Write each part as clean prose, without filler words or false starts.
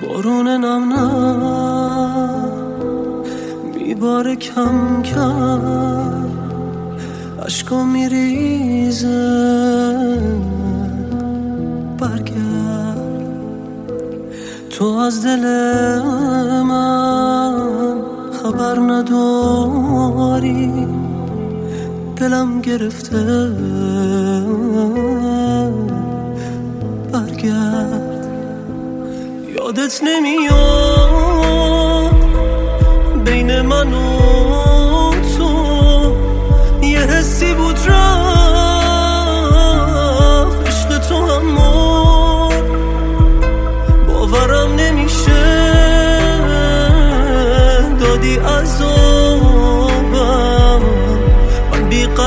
بارون نم نم میباره کم کم، عشقا میریزه برگرد. تو از دل من خبر نداری، دلم گرفته برگرد. یادت نمیاد بین من و تو یه حسی بود رفت، عشق تو هم مرد. باورم نمیشه دادی عذابم، من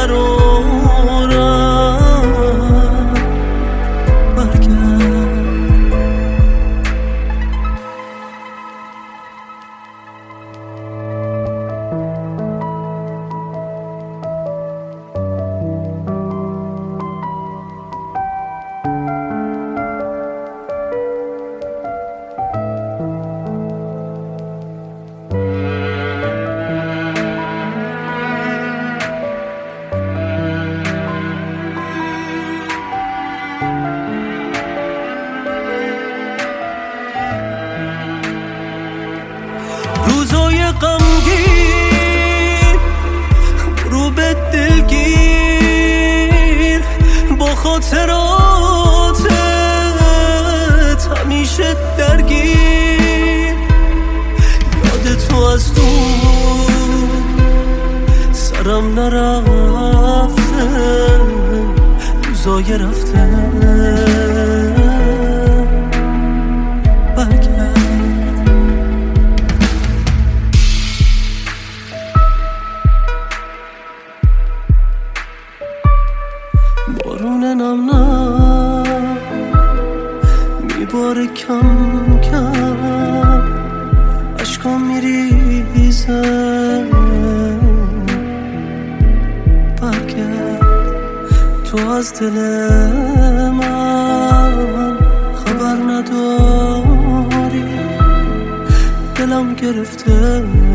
بیقرارم برگرد. روزای غمگین رو به دلگیر، با خاطراتت همیشه درگیر. یاد تو از تو سرم نرفته، روزای رفته برگرد. بارون نم نم میباره کم کم، عشقا میریزه برگرد. تو از دل من خبر نداری، دلم گرفته